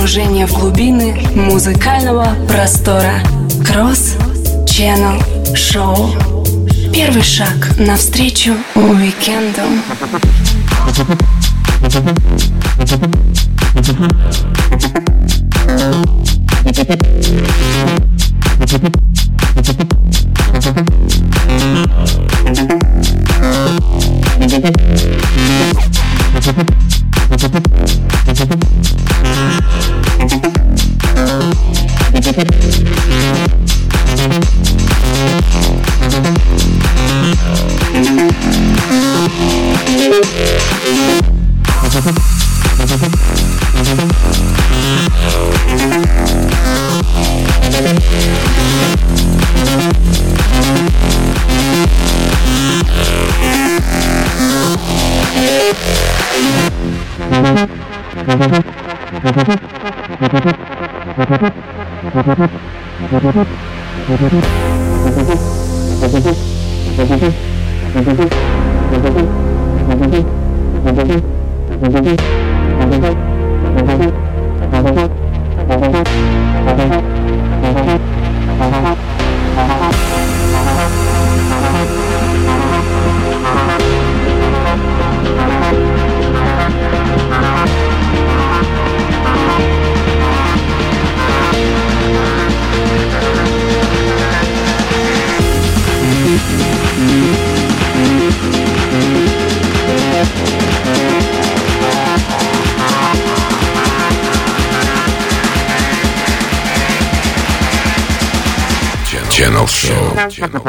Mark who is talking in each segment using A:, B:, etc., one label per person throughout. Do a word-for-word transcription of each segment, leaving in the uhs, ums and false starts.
A: Погружение в глубины музыкального простора. Cross Channel Show. Первый шаг навстречу уикенду.
B: Channel Show. Channel.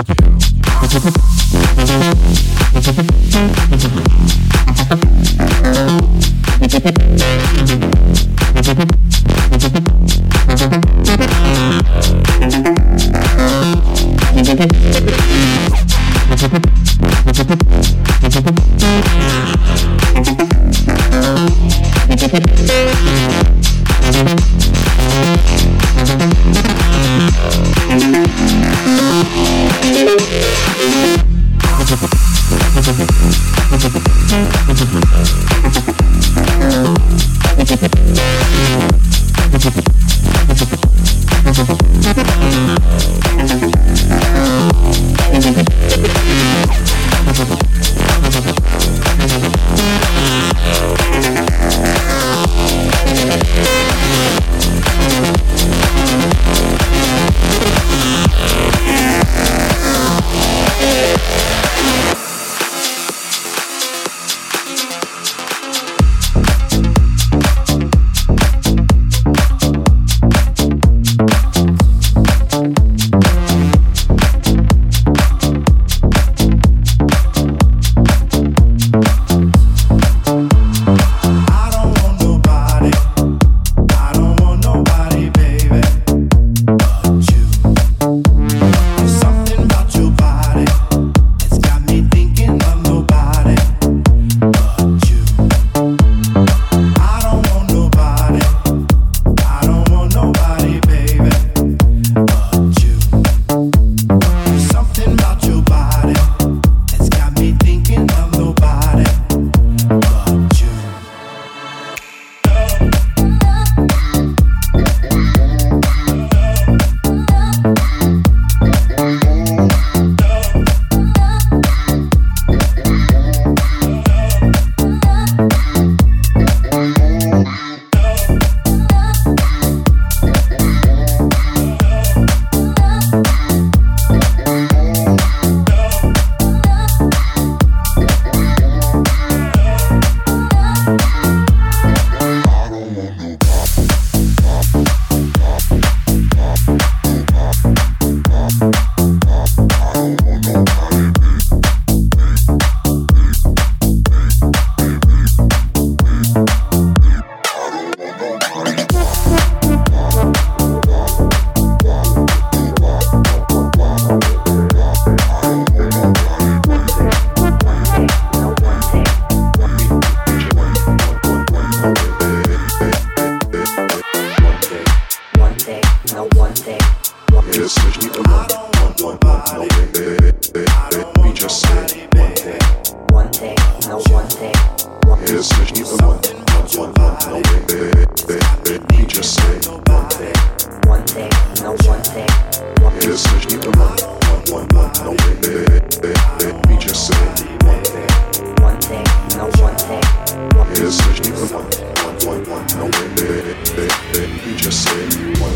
B: just say one thing, one thing, no one thing. Yes, just need the one, one, one, one, no way. We just say one thing, one thing, no one thing. Yes, just need the one, one, one, one, no way. We just say one,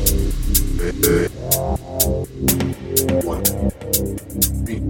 B: one, we,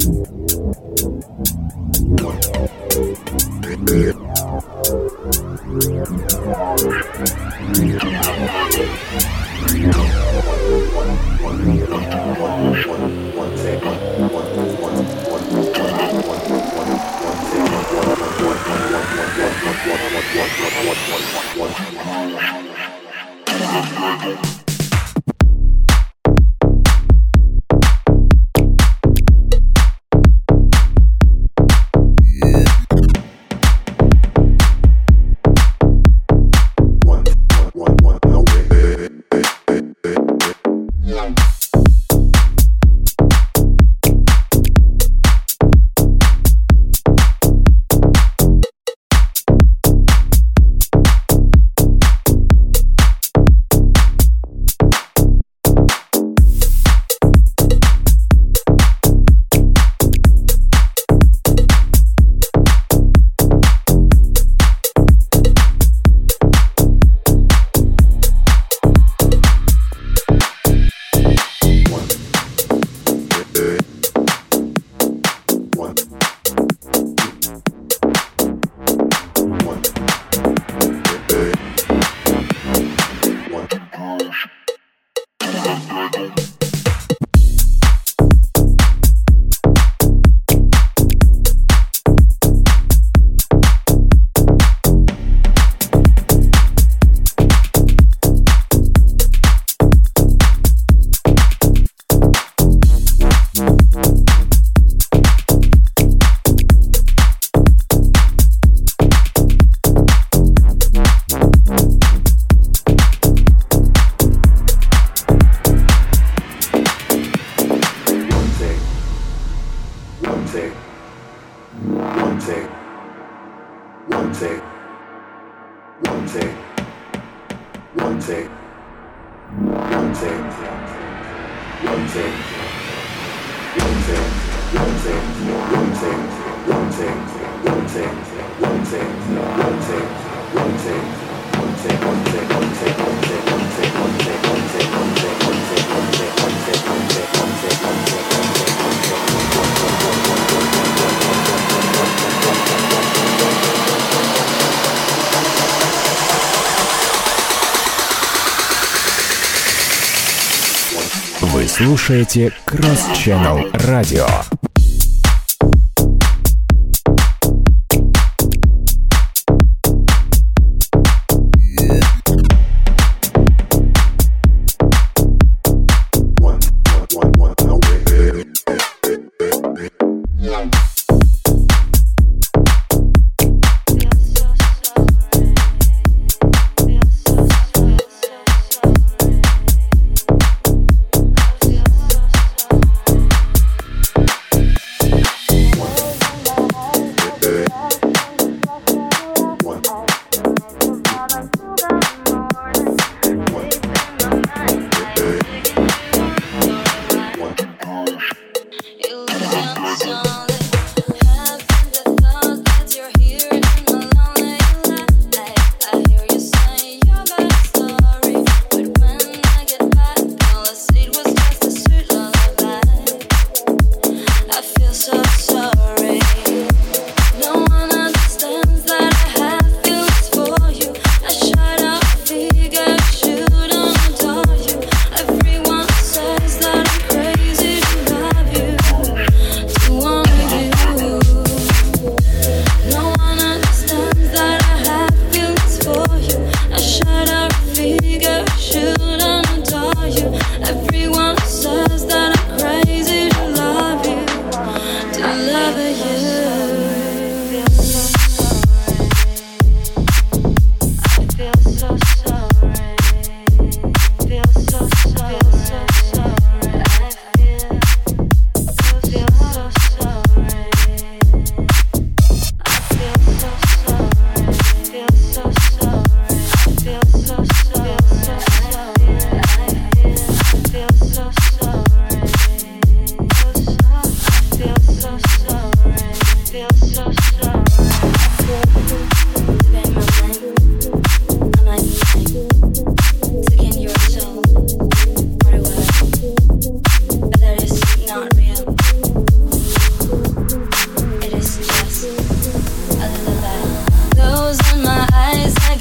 C: Вы слушаете Cross Channel Radio.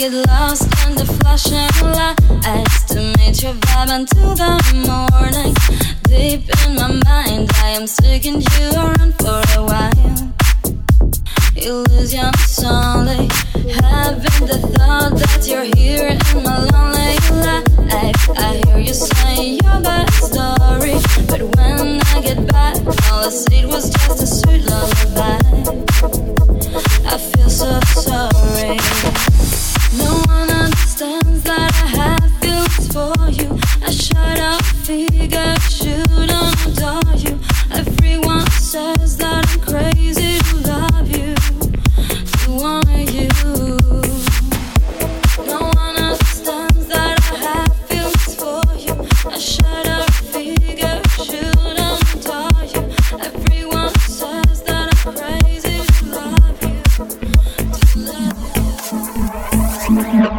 D: get lost in the flashing lights to meet your vibe until the morning. Deep in my mind, I am sticking you around for a while. You lose your slowly, having the thought that you're here in my lonely life. I hear you saying your bad story, but when I get back, all I said was just a sweet lullaby. I feel so sorry. No one understands that I have feelings for you. I shut up, figure shouldn't adore you. Everyone says that I'm crazy to love you, to want you. No one understands that I have feelings for you. I shut up, figure shouldn't adore you. Everyone says that I'm crazy to love you, to love you.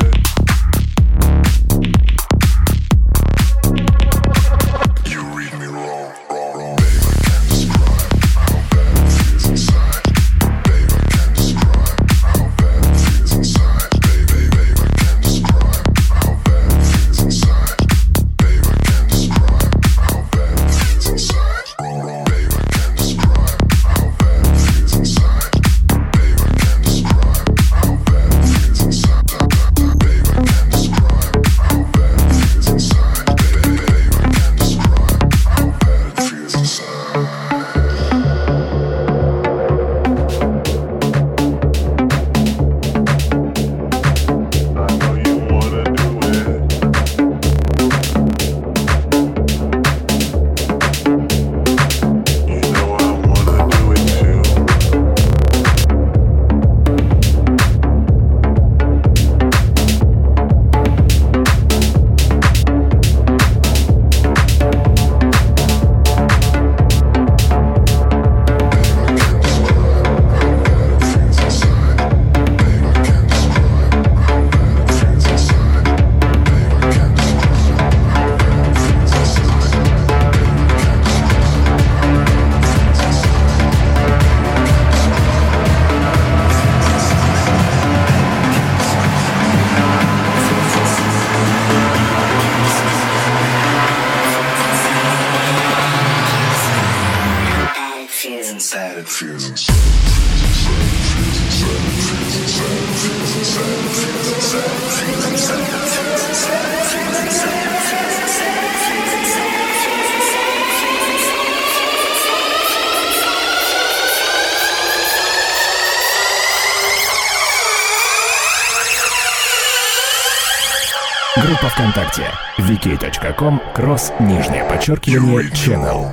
E: Read me
C: Группа ВКонтакте ви кей точка ком кросс нижнее подчеркивание channel.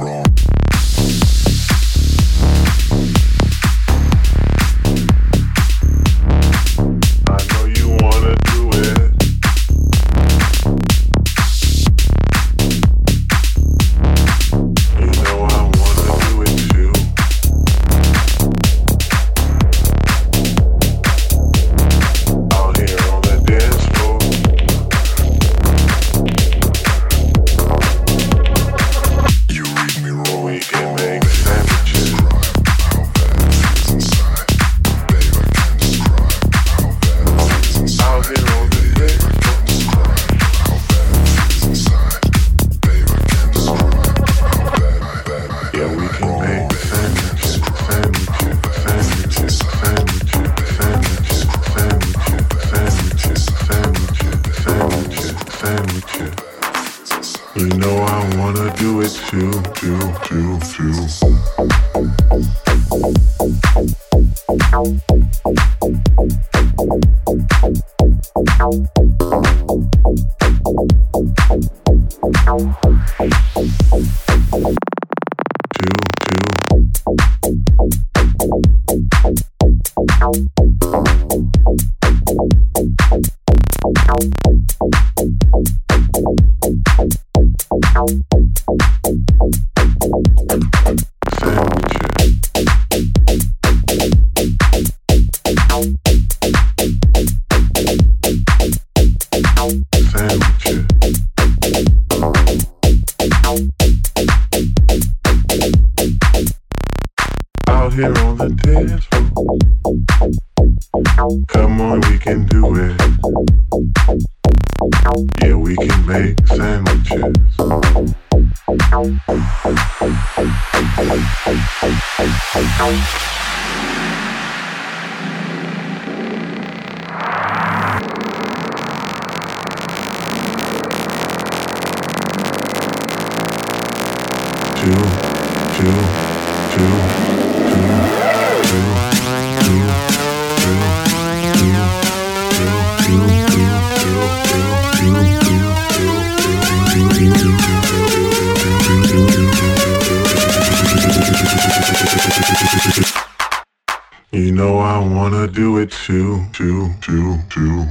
E: You know I wanna do it too, too, too, too.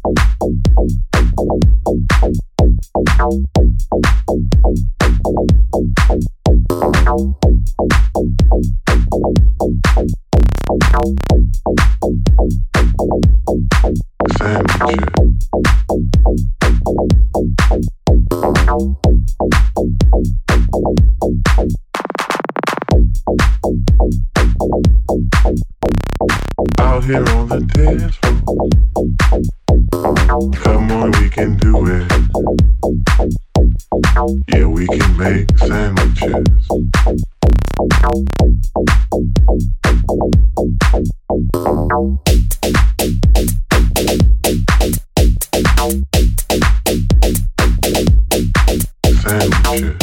E: Out here on the dance floor, come on, we can do it. Yeah, we can make sandwiches. Sandwiches.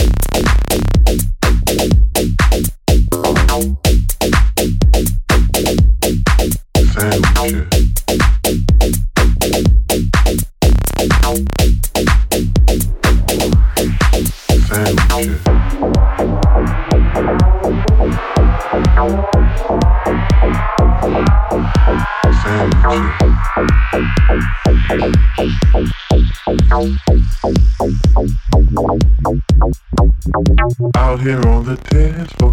E: Out here on the dance floor,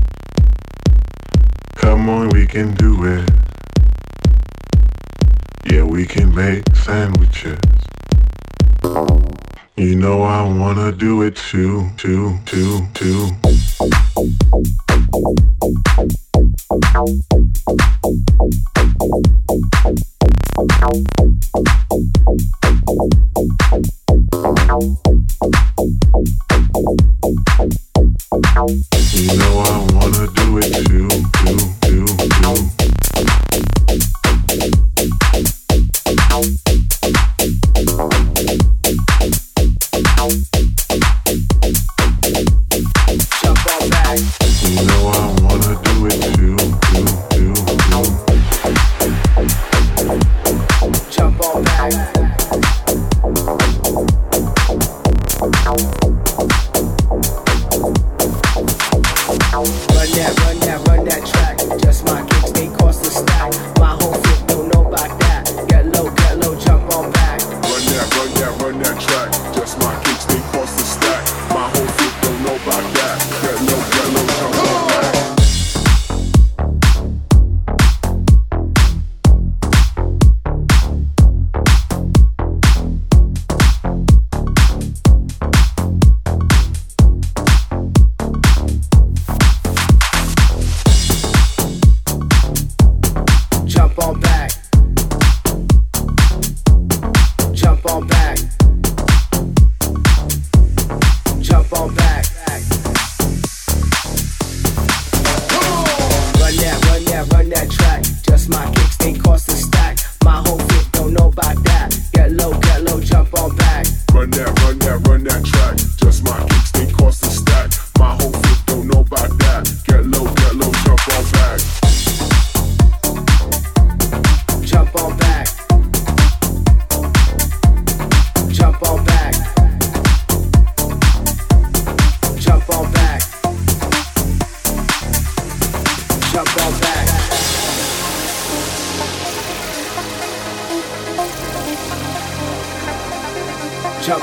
E: come on, we can do it. Yeah, we can make sandwiches. You know I wanna do it too, too, too, too. You know I wanna do it too.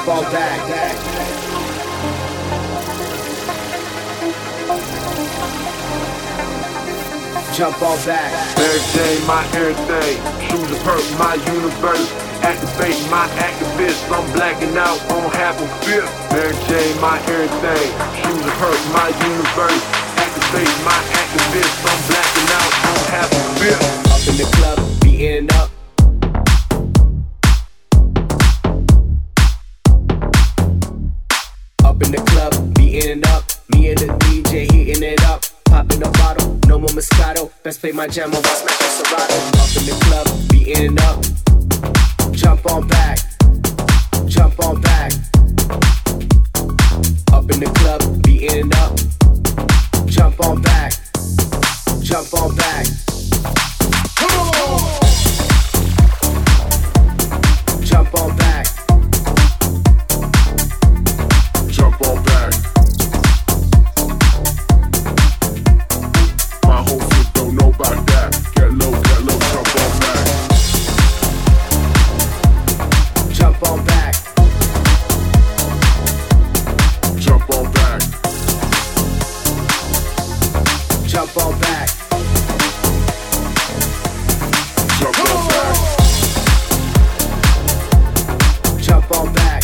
F: jump on back. Jump on back.
G: Every day, my everything. Shoes are perk, my universe. Activate my activist. I'm blacking out on half a fifth. Mary Jane, my everything. Shoes are perk, my universe. Activate my activist. I'm blacking out on half a fifth.
F: Up in the club, beating up. Up in the club, beating up. Me and the D J heating it up. Popping a bottle, no more Moscato. Best play my jam while smashing Serato. Up in the club, beating up. Jump on back, jump on back. Up in the club, beating up. Jump on back, jump on back. Come on! Jump on back.
E: Jump on back. My whole foot don't know about that. Get low, get low, jump on back.
F: Jump on back.
E: Jump on back.
F: Jump on back.
E: Jump on back.
F: Jump on back.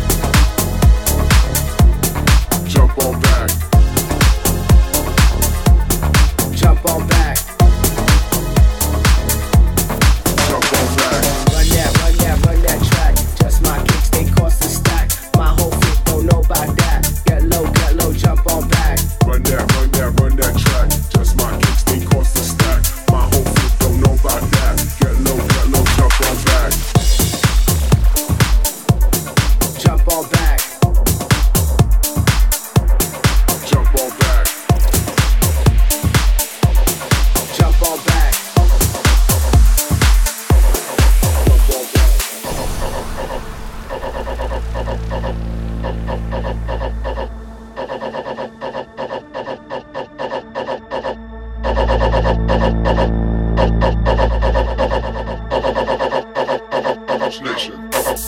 E: Jump on back.
F: Jump on back.
E: Jump on back.
F: Run that, run that, run that track. Just my kicks, they cost a stack. My whole fit don't know about that. Get low, get low, jump on back.
E: Run that, run that, run that track. Just my kicks, they cost a stack. My whole foot don't know about that. Get low, get low, jump on back.
F: Jump on back.
E: Jump on back.
F: Jump on back.
E: Nation.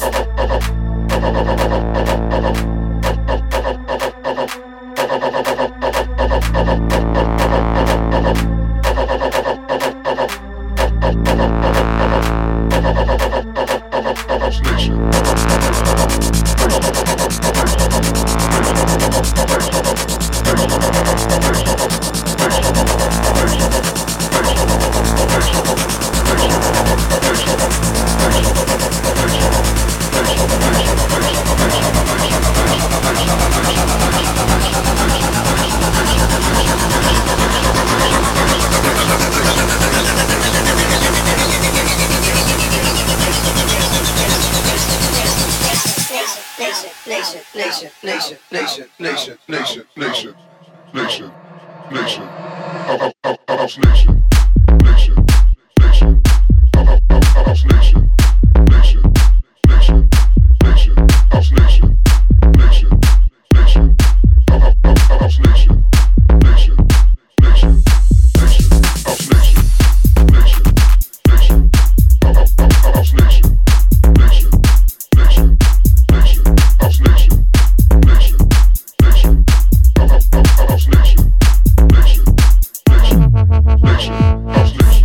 B: Nation, nation, nation, nation, nation, nation, nation, nation, nation, house nation, nation, nation, house nation, nation, nation, nation, house nation, nation, nation, house nation, nation, nation, nation, house nation, nation, nation, house nation, nation, nation, nation, house nation, nation, nation, house nation, nation, nation, nation, house nation.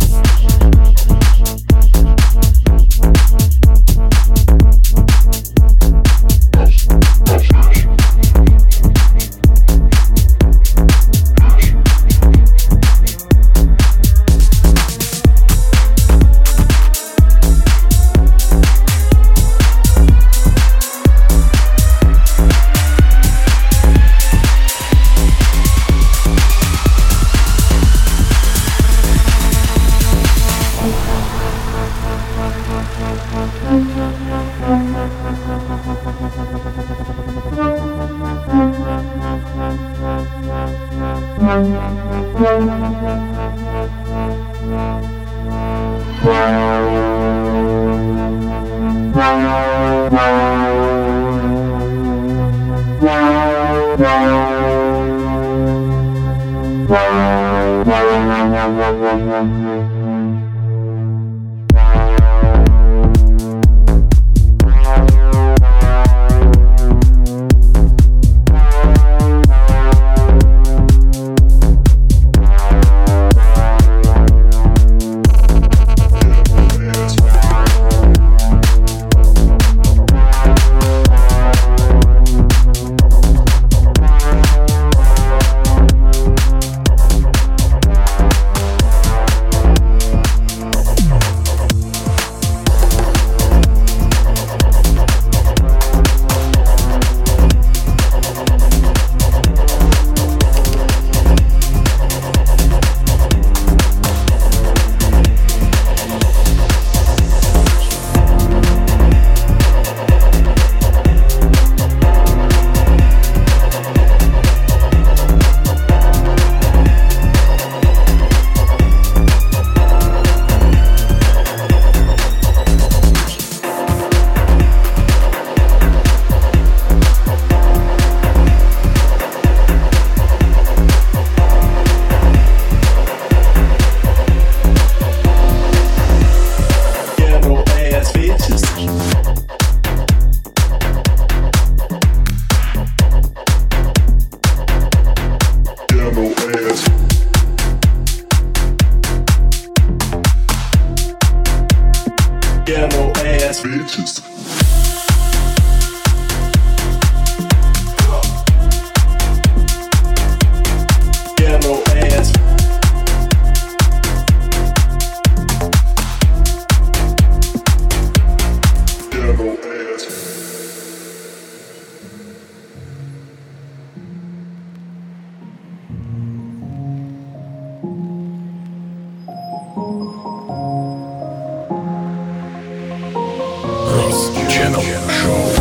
E: bitches.
H: Ghetto ass.
E: Ghetto ass.
C: Channel Show.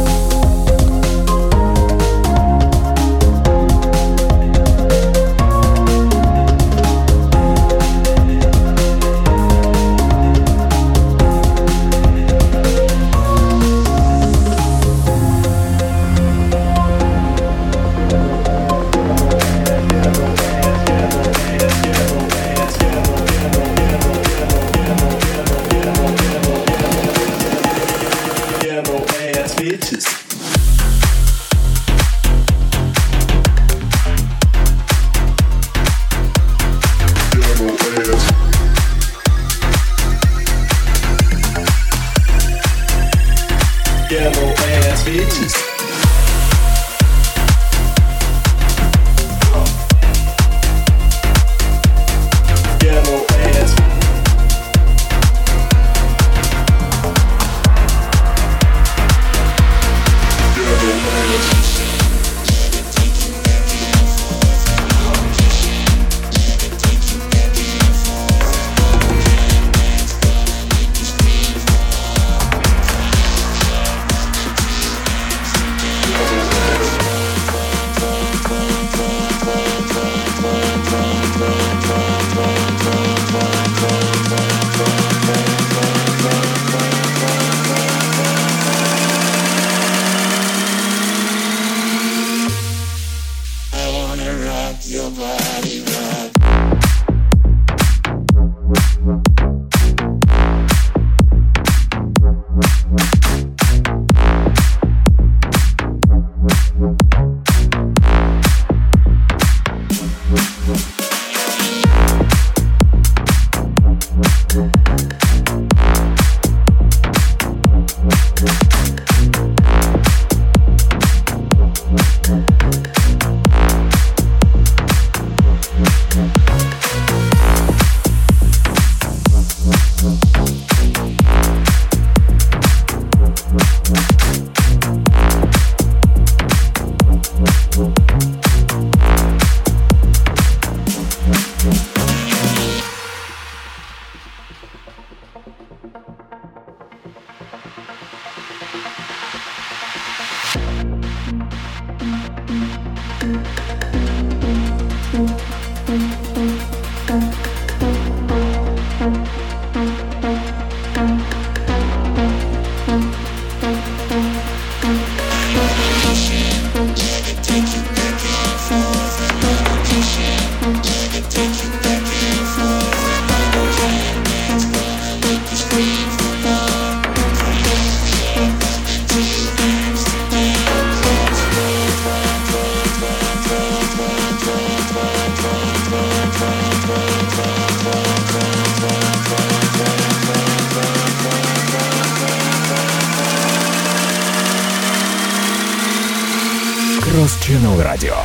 C: Cross Channel Radio.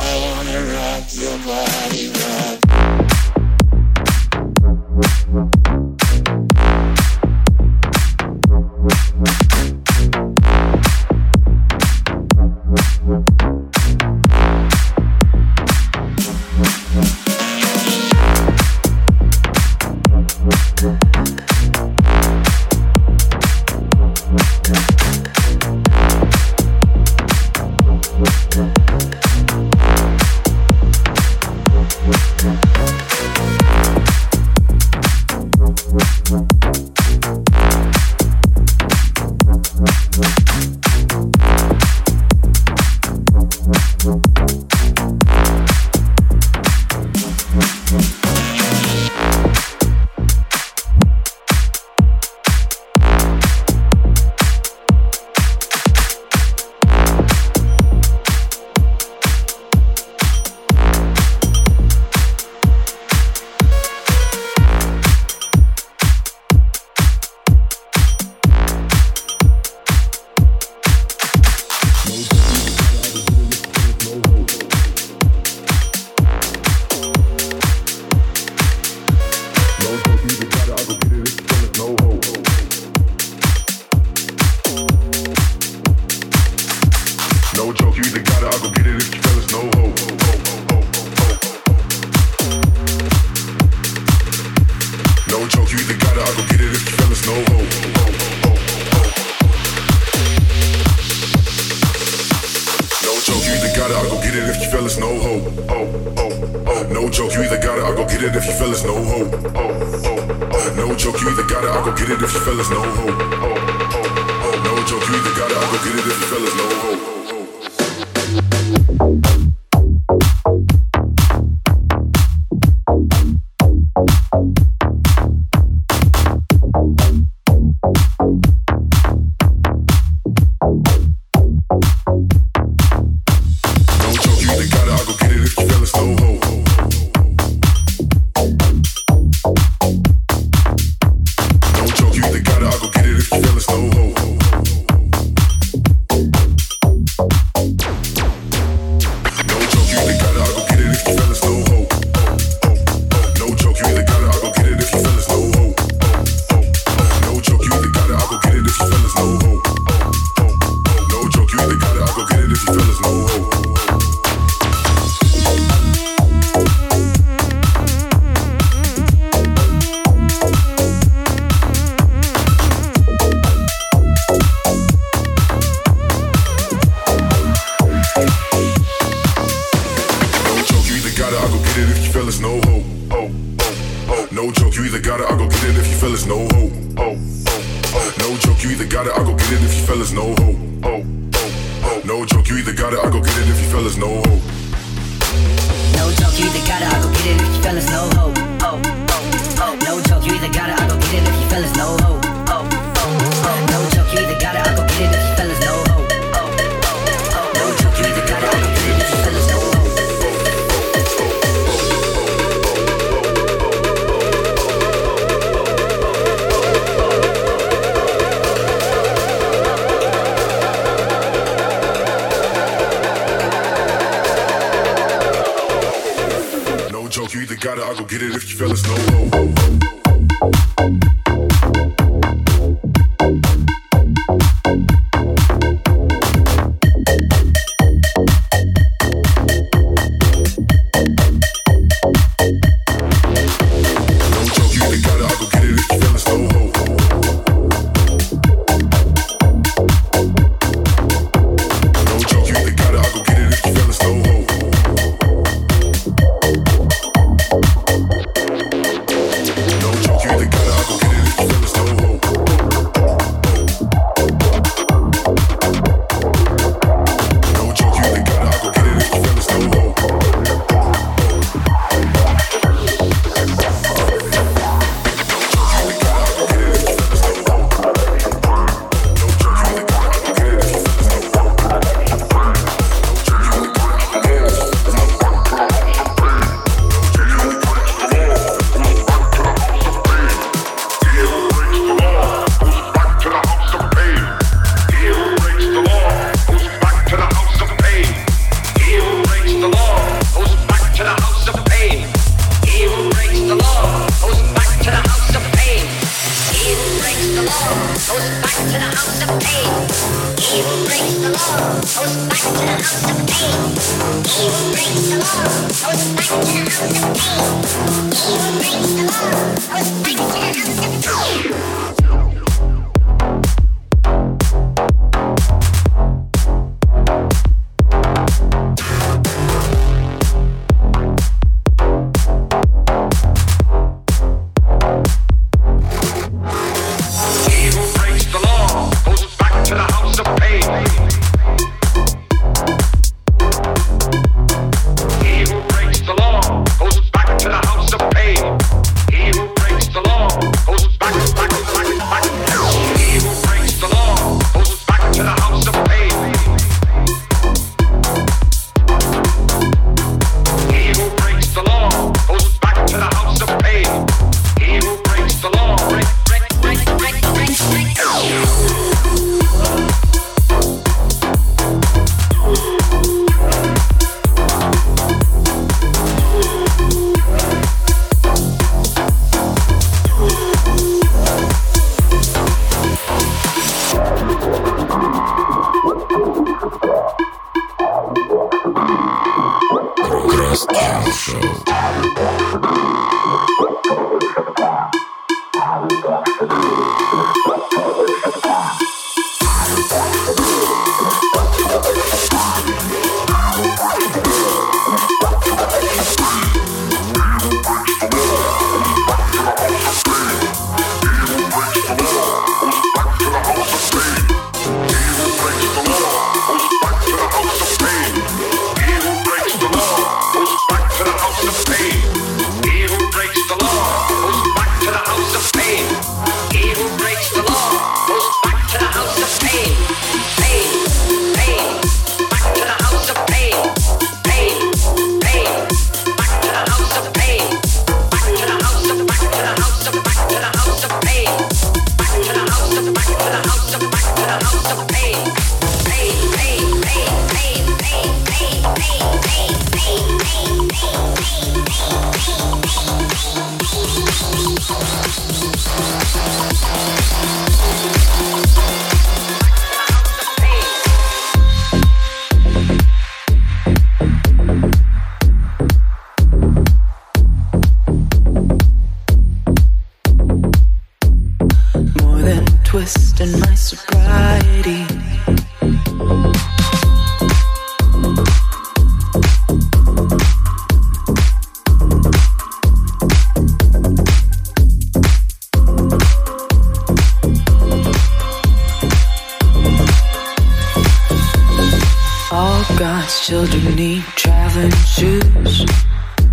E: We'll be right back. it's no hope. Oh, oh, oh. No joke, you either got it, I'll go get it if you feel it's no hope. Oh, oh, oh. No joke, you either got it, I'll go get it if you feel it's no hope. Oh, oh, oh. No joke, you either got it, I'll go get it if you feel it's no hope.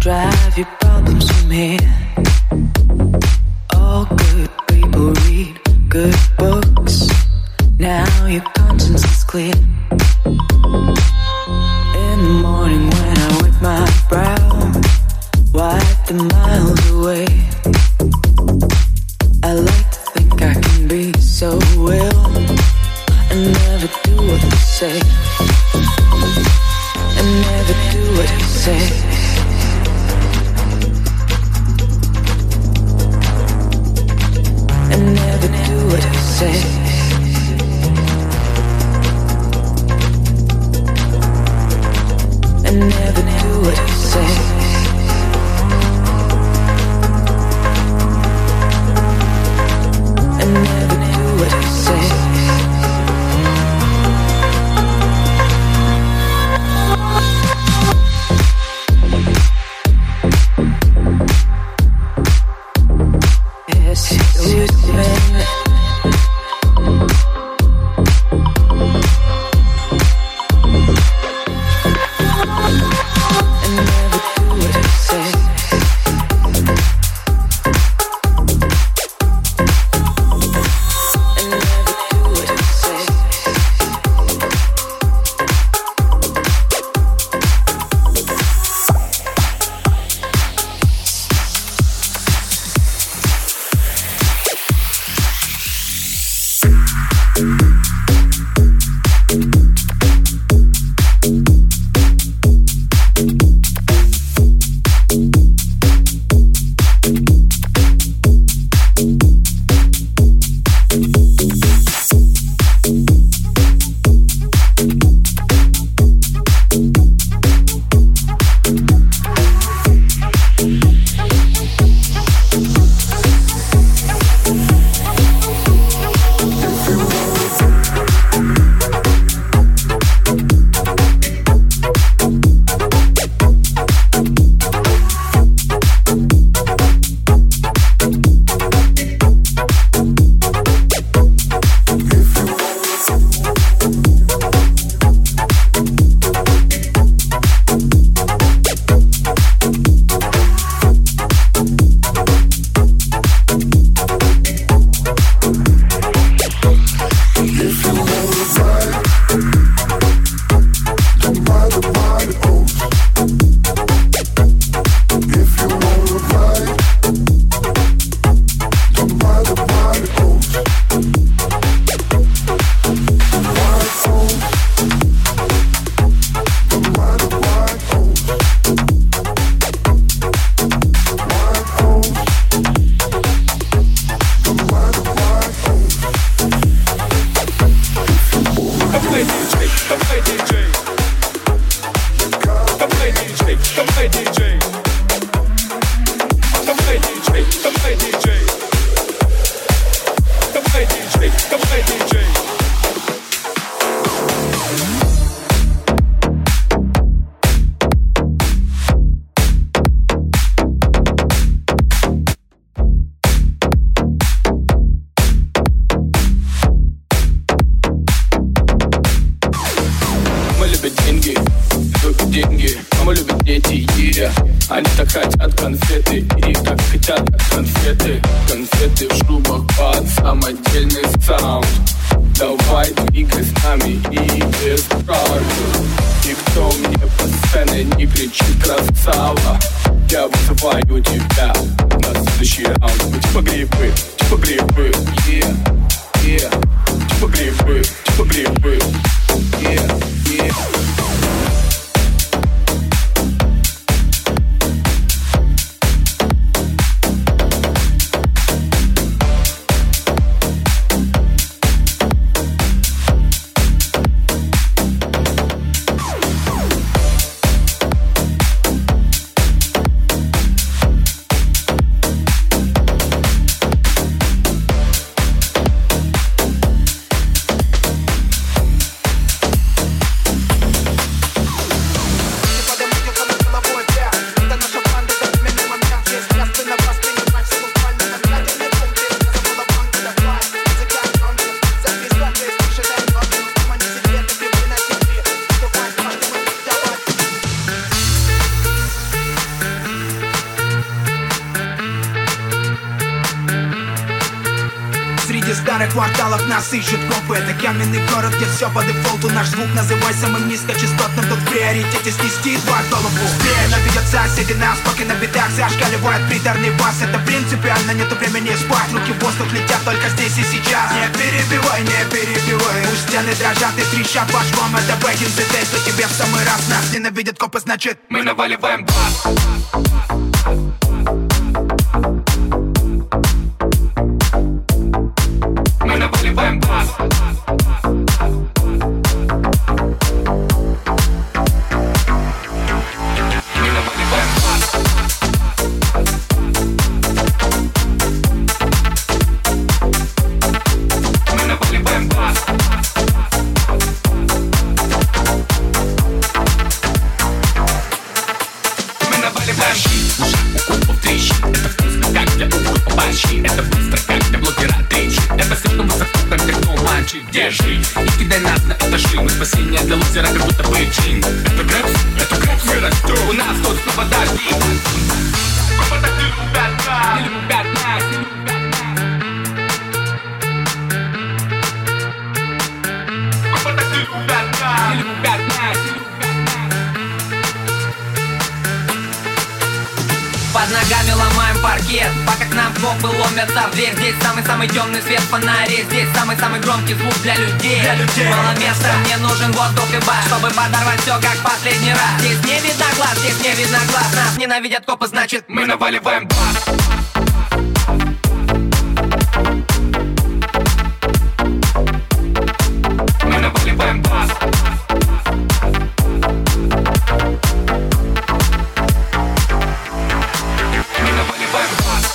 I: drive your problems from here. All good people read good books. Now your conscience is clear. In the morning when I wipe my brow, wipe the miles away. I like to think I can be so ill and never do what you say. And never do what you say. And never do what you say. And never do what you say. And never do what you say. Yes, you've been.
J: старых кварталах нас ищут копы. Это каменный город, где все по дефолту. Наш звук называй самым низкочастотным. Тут в приоритете снести твою голову. Ненавидят соседи нас, пока на битах зашкаливает приторный бас. Это принципиально, нету времени спать. Руки в воздух летят только здесь и сейчас. Не перебивай, не перебивай. Пусть стены дрожат и трещат по швам. Это бэкинг детей, что тебе в самый раз. Нас ненавидят копы, значит мы наваливаем бас. Мы наваливаем бас. Мы наваливаем бас. Мы наваливаем бас. Мы наваливаем щит. Укупов трещит. Это вкусно, как для уха побольщи. Это быстро, как для блогера трещит. Это слишком высоко, как для кто мальчик. Держи и кидай нас на этажи. Мы спасение для лузера, как будто бы джин. Это грэпс, это грэпс, мы растем. У нас тут снова дожди. Копы так не любят нас. Не любят нас, не любят нас. Копы так не любят нас. Не любят нас, не любят нас.
K: Под ногами ломаем паркет, пока к нам копы ломятся в дверь. Здесь самый-самый темный свет фонарей. Здесь самый-самый громкий звук для людей, для людей. Мало места, мне нужен воздух и бар, чтобы подорвать все как последний раз. Здесь не видно глаз, здесь не видно глаз. Нас ненавидят копы, значит мы наваливаем бас. Мы наваливаем бас. Мы наваливаем бас.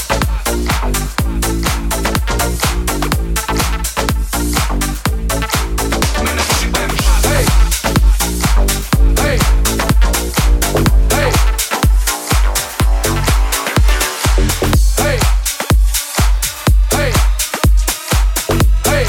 K: Мы наваливаем бас. Эй! Эй! Эй! Эй! Эй! Эй!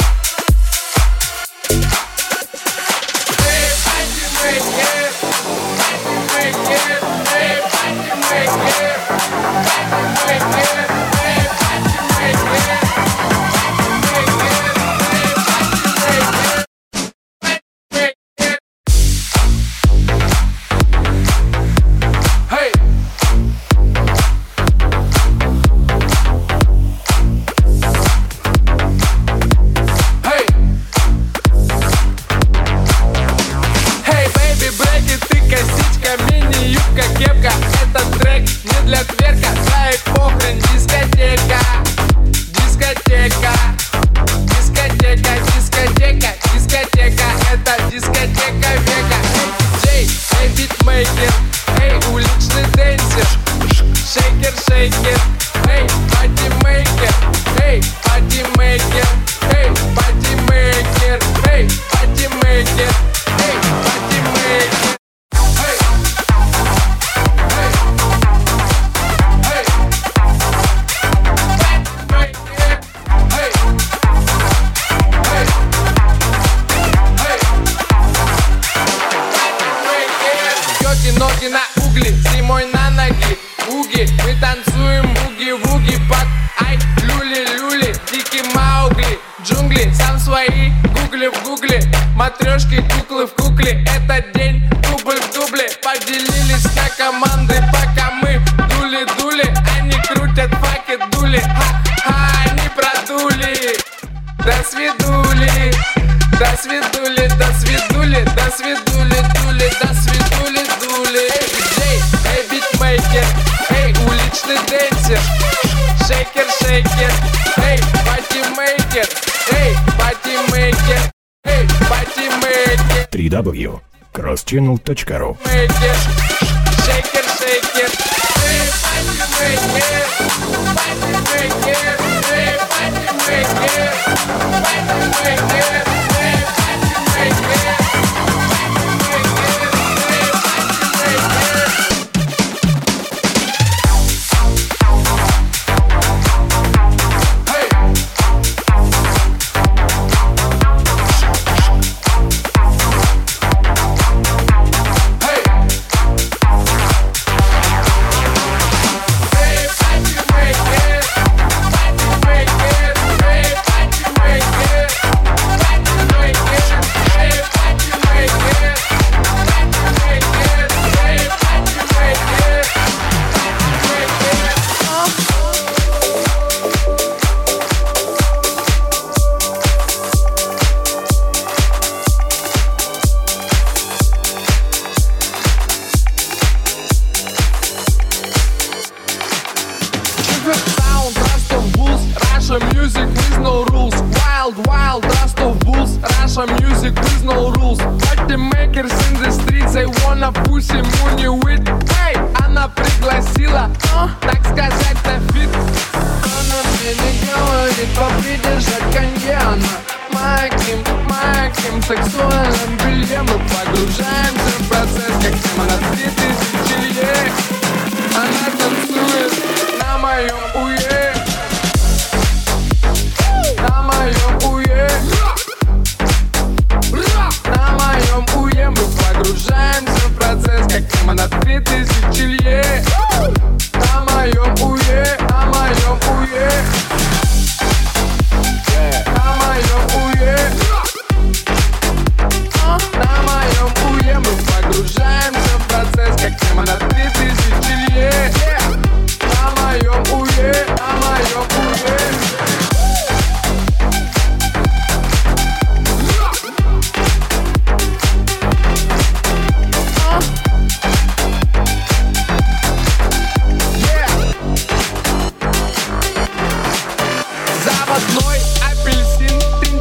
L: Ноги на угли, зимой на ноги, буги. Мы танцуем буги-вуги под ай, люли-люли, дикий Маугли. Джунгли, сам свои, гугли в гугле. Матрешки, куклы в кукле. Этот день дубль в дубле. Поделились на команды, пока мы дули-дули. Они крутят факи, дули. Ха-ха, они продули. До свидули, до свидули, до свидули, до свидули, дули, до свидули, дули. Эй, диджей, эй, битмейкер, эй, уличный дэнсер, шейкер, шейкер, эй, патимейкер, эй, патимейкер, эй, патимейкер.
C: дабл ю дабл ю дабл ю точка кросс-ченнел точка ру
L: Шейкер, шейкер, шейкер, эй, патимейкер, патимейкер, эй, патимейкер, патимейкер.
J: Hey!
L: Wild, wild, Rostov Bulls, Russia music with no rules. Party makers in the streets, they wanna pussy money with. Hey, она пригласила, uh, так сказать, на фит. Она мне не говорит попридержать кальяна. Моим, моим сексуальным бельем мы погружаемся в процесс, как тема на три тысячи лет. Она танцует на моем уе, на моем уе, на моем уе мы погружаемся в процесс, как тема на три тысячи лет. На моем уе, на моем уе, на моем уе, на моем уе мы погружаемся в процесс, как тема на три тысячи лет. На моем уе, на моем уе. Заводной апельсин,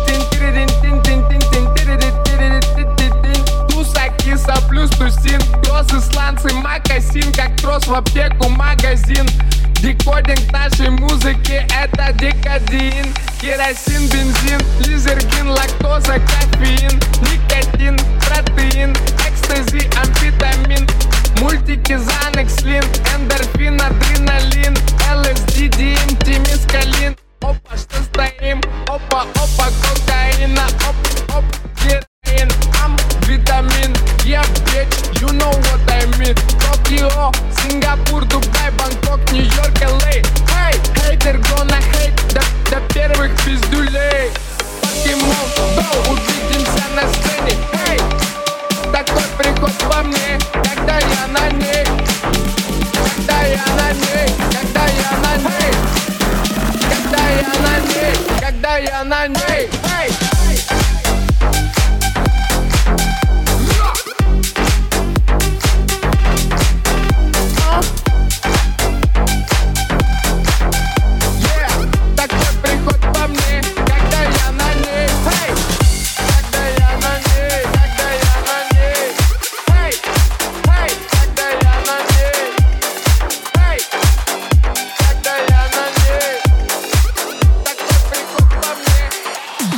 L: тусаки, соплюс, тусин, трос исландцы, макасин, как трос в аптеку, магазин. Декодинг нашей музыки — это декадин. Керосин, бензин, лизергин, лактоза, кофеин, никотин, протеин, экстази, амфетамин, мультики, Занекс, Лин, эндорфин, адреналин, ЛСД, ДМТ, мескалин. Опа, что стоим? Опа, опа, кокаина, оп, оп, героин, ам, витамин, yeah, bitch, you know what I mean. Токио, Сингапур, Дубай, Бангкок, Нью-Йорк, эл эй. Эй, хейтер gonna hate до, до первых пиздюлей. Покемон, go, увидимся на сцене. Эй, такой приход во мне, когда я на ней, когда я на ней, когда я на ней. Когда я на ней, когда я на ней, эй! Такой приход по мне, когда я на ней, эй! Когда я на ней, когда я на ней, эй! Эй! Когда я на ней, эй! Когда я на ней.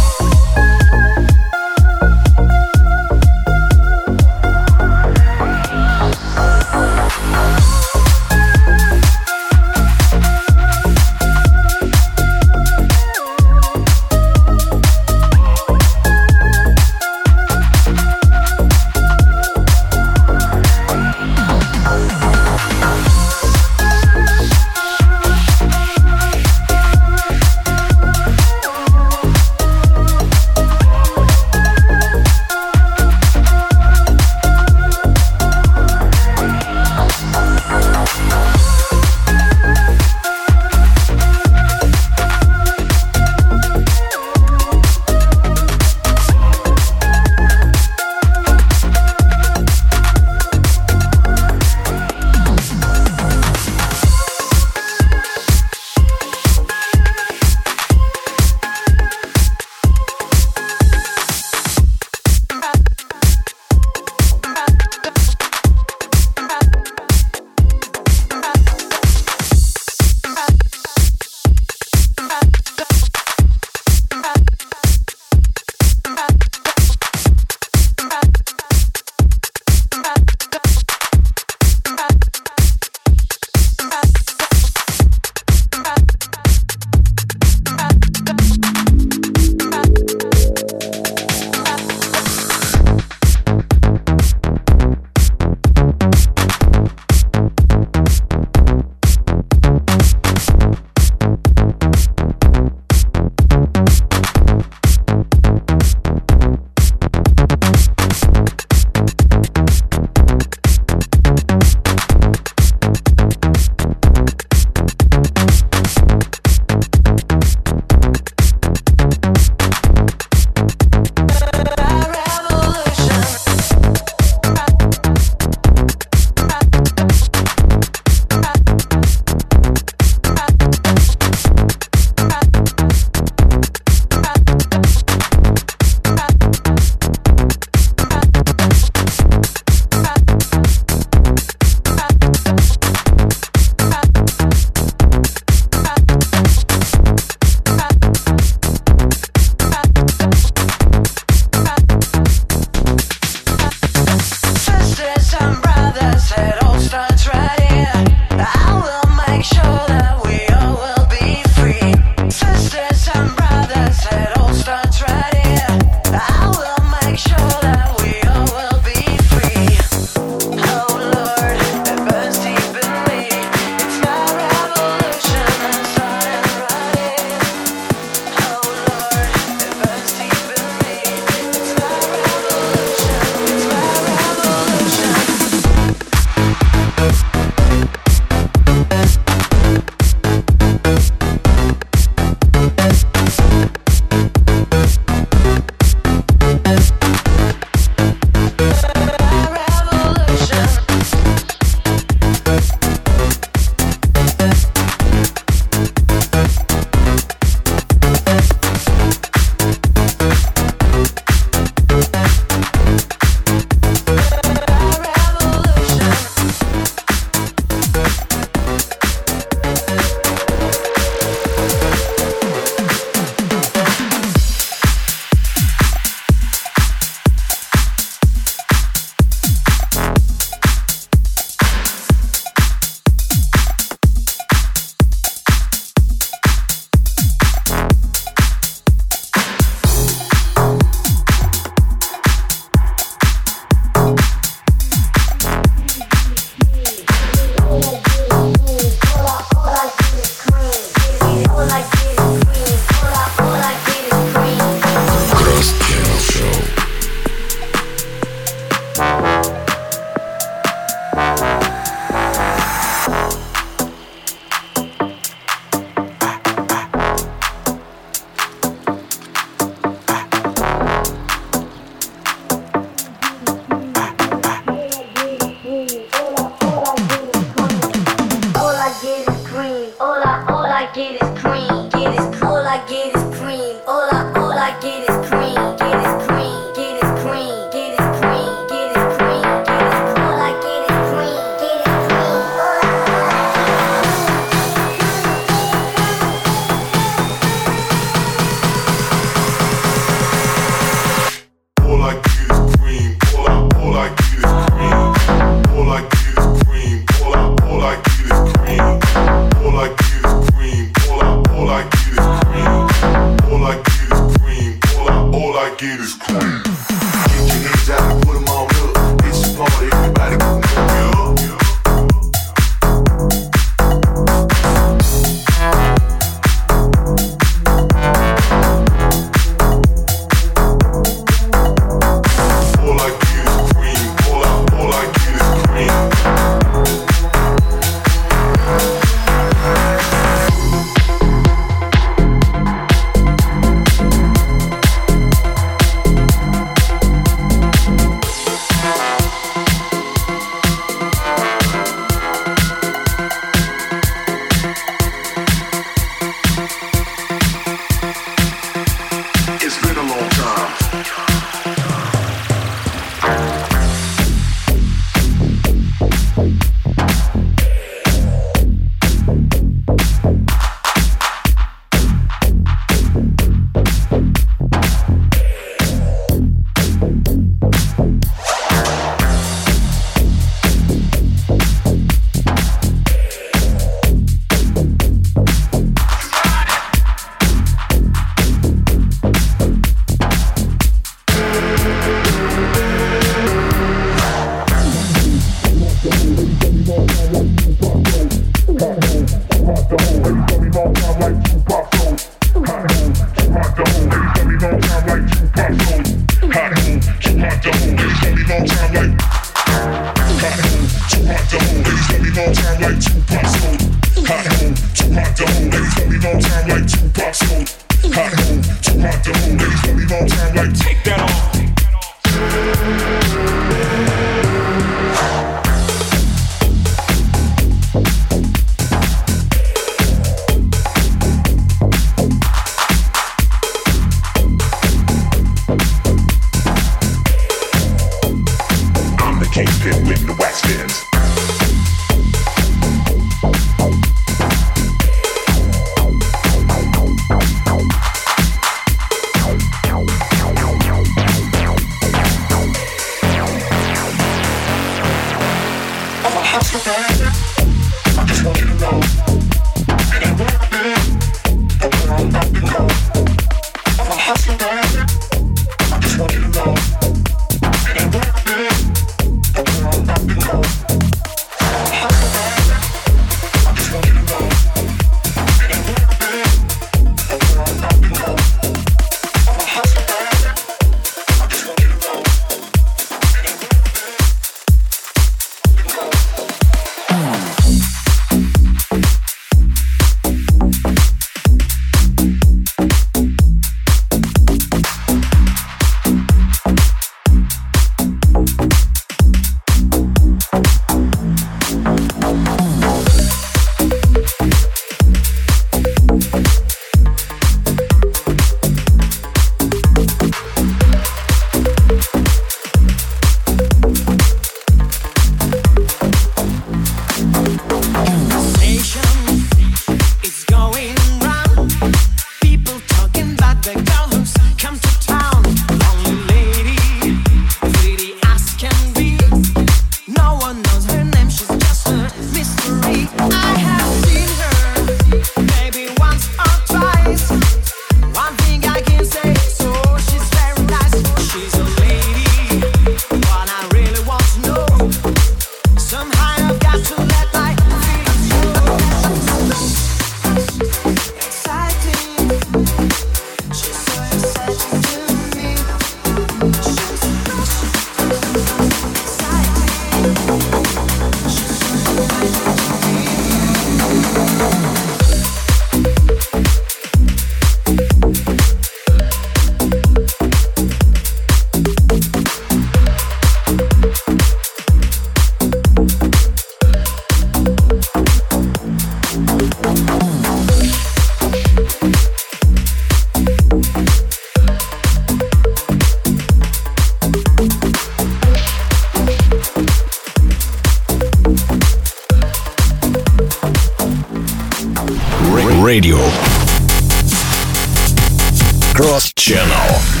C: Radio. Cross Channel.